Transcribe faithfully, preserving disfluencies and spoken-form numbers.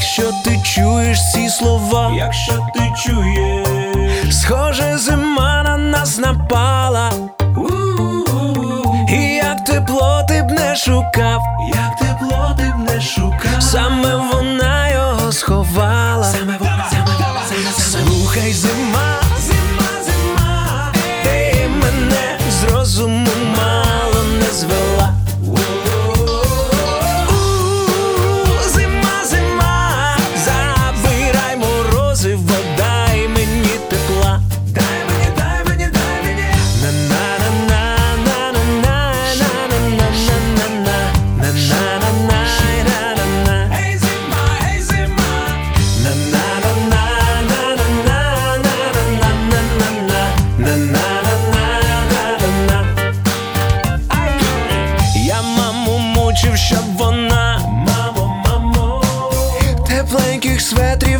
Якщо ти чуєш ці слова, якщо ти чуєш, схоже, зима на нас напала. У-у-у-у. І як тепло ти б не шукав, як тепло ти б не шукав, саме вона його сховала. саме вона, саме вона, саме, саме. Слухай, зима, Зима, зима, ти мене з розуму мало не звела. У, зима, зима, забирай морозиво, дай мені тепла. дай мені, дай мені, дай мені. На-на-на-на-на-на-на-на-на-на-на-на-на-на-на-на. Ей, зима, ей, зима, Я маму мучив, щоб вона, мамо, мамо, тепленьких светрів